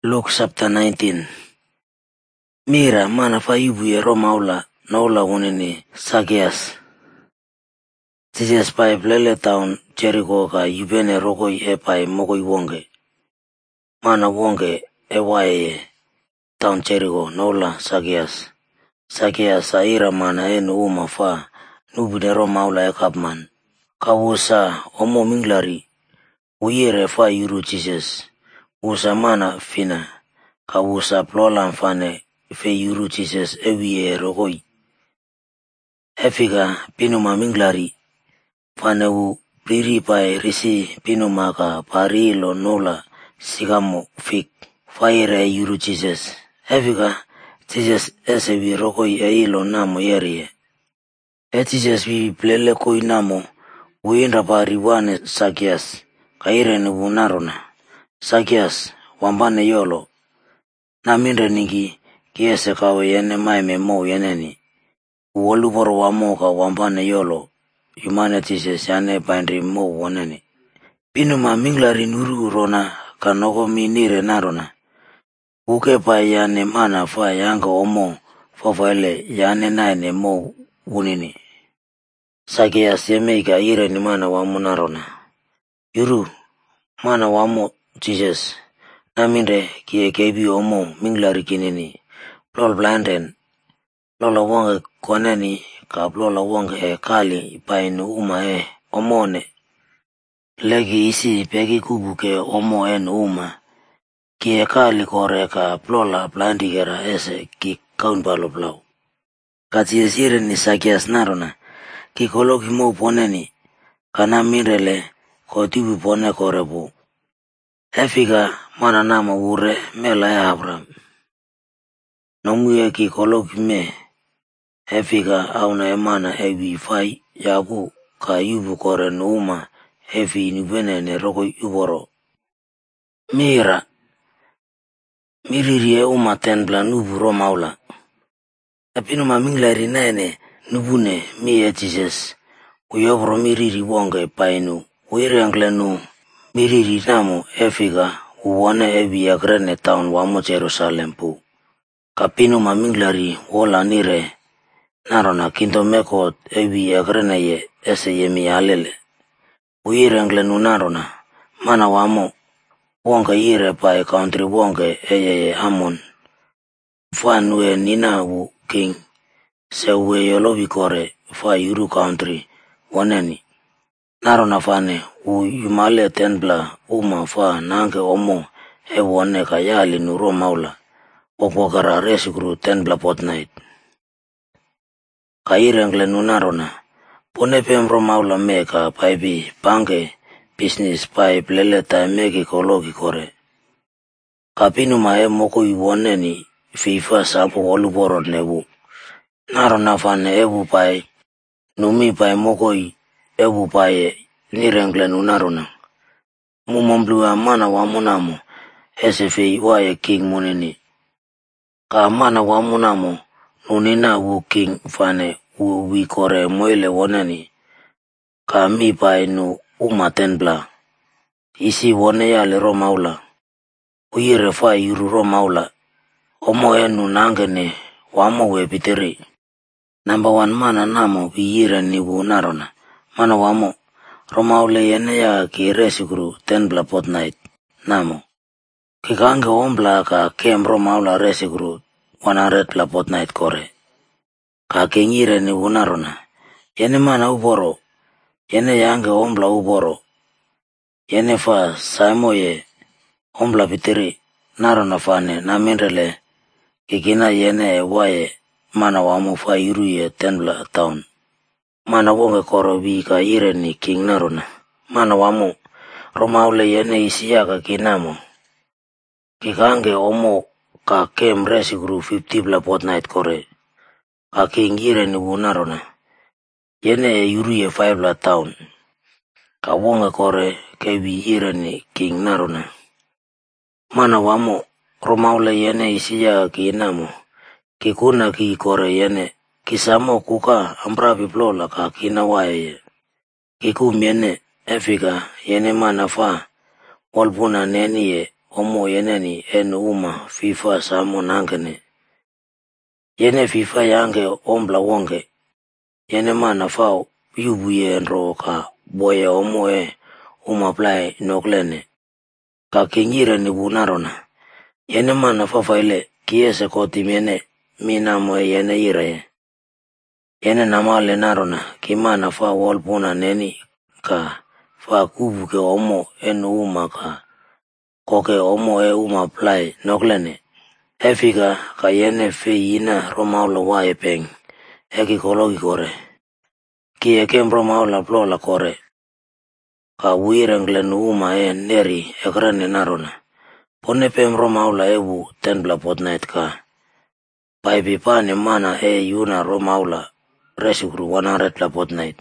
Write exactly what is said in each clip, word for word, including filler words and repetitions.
Luke chapter nineteen. Mira mana fa ibu ye Romaula naula wunini Zacchaeus. Jesus pai plele town Jericho ka yubene rokoi e pai mokoi wonge. Mana wonge e wae town Jericho naula Zacchaeus. Zacchaeus aira mana e nuuma fa nubide Romaula e kapman. Kawusa omo minglari uyere fa yuru Jesus. Usa mana fina kawusa plolan fane fe yuru Jesus ewiye rokoi. Efika pinuma minglari fane u priri pai risi pinuma ka pari lo nola sigamo fik fire yuru Jesus. Efika Jesus esewi rokoi e ilo namo yerie. E Jesus vi plele koi namo uinda pari wane Zacchaeus kaire ni bunarona. Zacchaeus wambane yolo na mindre niki kiese kawe yene maime mo yeneni uwolu poro wamo ka wambane yolo yumane Jesus yane paindri mo woneni pinuma minglari nuru rona kanoko minire narona uke pa yane mana fa yanga omo fofele yane naine mo wunini Zacchaeus yemeka ire ni mana wamo narona yuru mana wamo Jesus naminde kie kebi omo minglari kinini plol blanden lola wonge koneni ka plola wonge e kali painu uma e omone legi isi pegi kubuke omo en uma kie kali kore ka plola blandi gera ese ki kaun balo blau kati esire ni Zacchaeus narona ki koloki mo poneni kana mirele kotibu pone korebu Efika mana nama ure mela ya Abraham. Nomuye ki koloki me. Efika auna emana ewi fai yabu ka yubu kore nuuma efi nubene ne roko yuboro. Mira. Miriri e uma tenbla nubu Romaula. Apinu maminglari nene nubune mi e Jesus. Uyobro miriri wonge painu. Uire anglenu. Miriri namu Efika uwane ebi agrene town wamo Jerusalem pu. Kapinu maminglari wola nire narona kinto mekot ebi agrene ye ese yemi alele. Uire anglenu narona mana wamo wonga ire pae country wonge eyeye amon. Fanwe nina wu king se uwe yolobi kore fa yuru country woneni. Narona fane u yumale tenbla uma fa nange omo e wone ka yali nu Romaula opokara resikru tenbla potnight. Kaire angle nu narona pone pem Romaula meka paibi pange business pai plele ta meki kologi kore. Kapinu ma e moko iwone ni fifa sapo wolu borod nebu. Narona fane ebu pai numi pai moko i ebu pai nirengle nunarona. Mumomblua mana wamunamo esefe wae king munini. Ka mana wamunamo nunina wu king fane wu wikore moile woneni. Ka mi pai nu umatenbla. Isi wone yale Romaula. Uire fa yuru Romaula. Omo enu nangene wamo wepiteri. Number one mana namo biyire ni wu narona. Mana wamo Romaule yene ya ki resikru tenbla potnight namo. Kikange ombla ka kem Romaula resikru one hundred la potnight kore. Ka kengire ni unarona. Yene mana uboro. Yene yange ombla uboro. Yene fa saimo ye ombla pitiri narona fane na mindrele kikina yene wae mana wamu fa yuru ye tenbla town. Mana wonge koro bi ka ire ni king narona. Mana wamu Romaule yene isiya ka kinamo. Kikange omo ka kem resikru fifty bla potnight kore. Ka king ire ni bunarona. Yene yuru ye five la town. Ka wonge kore kebi ire ni king narona. Mana wamu Romaule yene isiya ka kinamo. Kikuna ki kore yene. Kisamo kuka ambrapi plola ka kina wae. Kiku miene Efika yene mana fa. Walpuna neni ye omo yeneni en uma FIFA samo nangene. Yene FIFA yange ombla wonge. Yene mana fao yubuye enro ka boye omo e uma play noklene. Ka kinyire ni bunarona. Yene mana fafaile kiese koti miene minamo e yene ire. Yene namale narona kimana fa walpuna neni ka fa kubu ke omo en uma ka koke omo e uma play noklene. Efika ka yene fe ina romaulo wa e peng. Eki kologi kore. Ki eke mromaula plola kore. Ka wirenglen uma e neri ekrene narona. Pone pe mromaula ewu tenbla potnight ka. Paipi pane mana e yuna romaula resikru one hundred la potnight.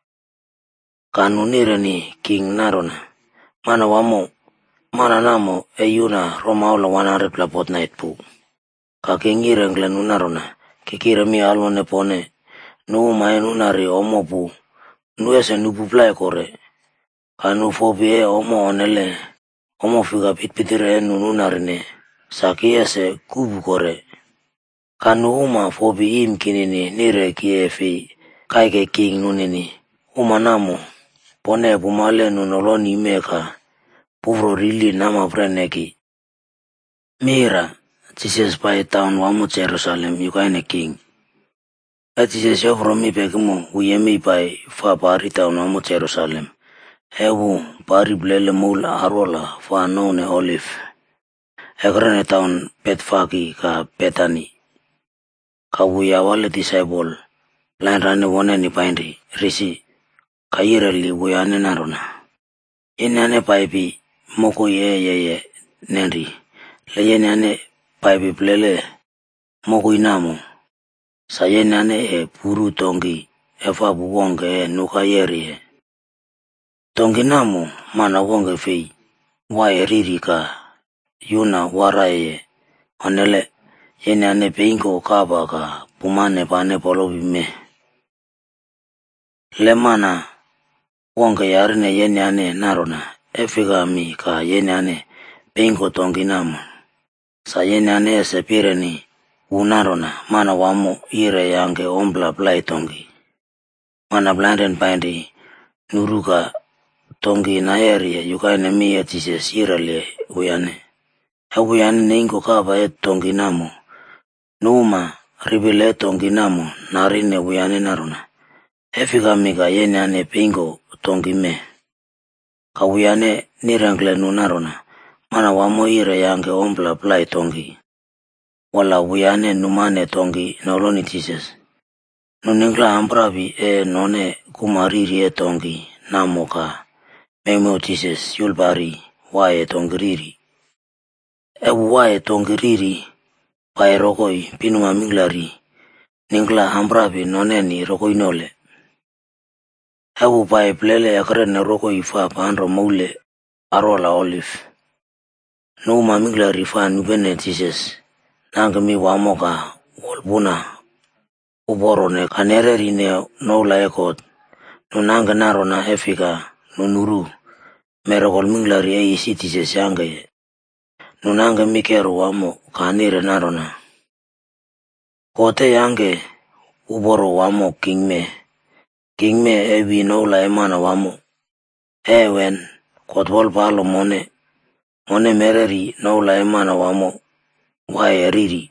Kanunire ni king narona. Mana wamo. Mana namo e yuna romaula one hundred la potnight pu. Ka kingirenglen unarona. Kikira mi alone pone. Nuuma e nunari omo pu. Nuese nupu play kore. Kanu fobi e omo onele. Omo figa pitpitire e nunarine. Sakiese kubu kore. Kanu uma fobi im kinini nire kie fi. Kaike king nunini. Uma namo. Pone pumale nunoloni meka. Pufro rili nama preneki. Mira. Jesus by town wamu Jerusalem yukaine king. Jesus yofro mi pekimo uyemi by fa pari town wamu Jerusalem. Ewu pari blele mula arola fa none olive. Ekrene town petfaki ka petani. Ka uya wale disciple. Lain rane wone ni paindi risi. Ka ireli uyane narona. Inane paipi moko ye ye ye neri. Le yenane paipi plele moko inamo. Sa yenane e puru tongi efa buwonge e nuka yeri e. Tongi namo mana wonge fei. Wae riri ka yuna warae e. Onele yenane peingo kaba ka pumane pane polobi me. Le mana wonge yarine yenane narona. Efika mi ka yenane peingo tongi namo. Sa yenane e sepire ni unarona mana wamo ire yange ombla play tongi. Mana blanden paindi nuruka tongi na eri yukaine mi e Jesus irele uyane. E uyane ningo kaba e tongi namo. Numa ribile tongi namo narine uyane narona. Efika mika yenane pingo tongi me. Ka uyane nirengle nunarona. Mana wamo ire yange ombla play tongi. Wala uyane numane tongi noloni Jesus. Nuningla ambravi e none kumariri e tongi namoka. Memo Jesus yulbari wae tongi riri. E wae tongi riri pae rokoi pinuma minglari. Ningla ambravi none ni rokoi nole. E pae plele akrene rokoi fa panro maule arola olive. Numa minglari fa nubene Jesus. Nangami wamoka walbuna uborone kanereri ne nola ekot. Nunanga narona efika nunuru. Merokol minglari e isi Jesus yange. Nunanga mikero wamo kanire narona. Kote yange uboro wamo kingme. Kingme ebi nola emana wamo. Ewen kotwal palo mone. Mone mereri nola emana wamo. Wae riri.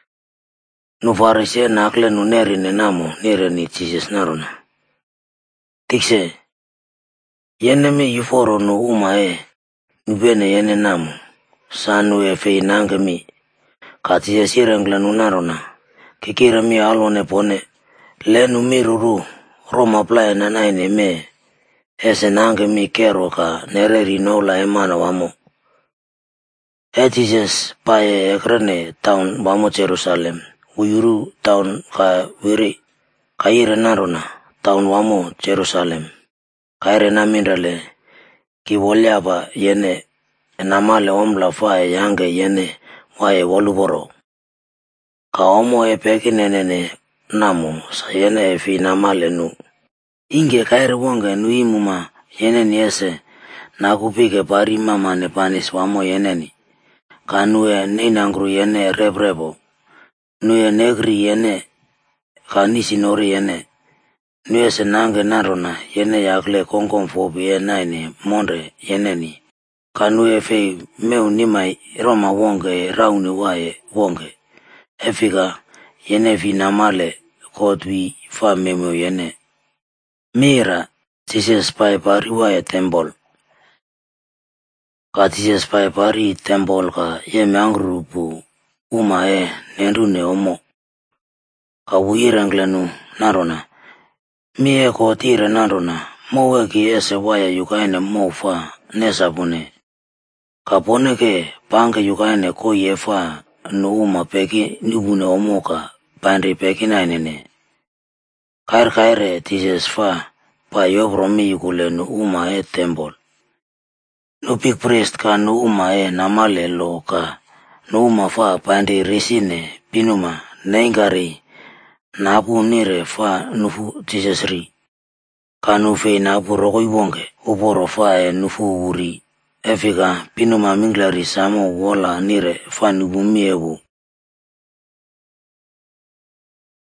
Nufarise nakle nuneri nenamo nire ni Jesus narona. Tikse. Yene mi yuforo no uma e. Nubene yene namo. Sanu e fei nange mi. Kati sirengla nunarona. Kikira mi alone pone. Lenu mi ruru. Roma playa nanaine me. Ese nange mi kero ka nereri nola emana wamo. E Jesus pae ekrene town wamo Jerusalem. Uyuru town ka wiri. Kaire narona town wamo Jerusalem. Kaire naminrale. Ki wolyaba yene. Namale omla fae yange yene. Wae waluboro. Ka omo e peki nenene namo. Sa yene e fi namale nu. Inge kaire wonga nu imuma. Yene niese. Nakupike pari mama ne panis wamo yene ni. kanue ninangru yene rebrebo, nuye negri yene kanisi nori yene, nuye senange narona yene yakle kongkong fobi yenaini monde yeneni, kanue fei meu nimai roma wonge rauni wae wonge, efika yene vinamale kodwi fa memo yene. Mira, tise spai pari wae tembol. Ka tise spai pari tembol ka ye meangrupu uma e nendu ne omo. Ka wuiranglenu narona. Mie ko tire narona, mowe ki ese waya yukaine mofa nesabune. Ka poneke pange yukaine ko yefa no uma peki nubune omo ka pandri peki nainene. Kair kaire tise sfa pa yobromi yukule no uma e tembol. No big priest ka no uma e namale lo ka no uma fa pandi risine pinuma neingari napu nire fa nufu tisesri. Ka nufe napu rokoi wonge uporo fa e nufu uri. Efika pinuma minglari samo wola nire fa nubu miebu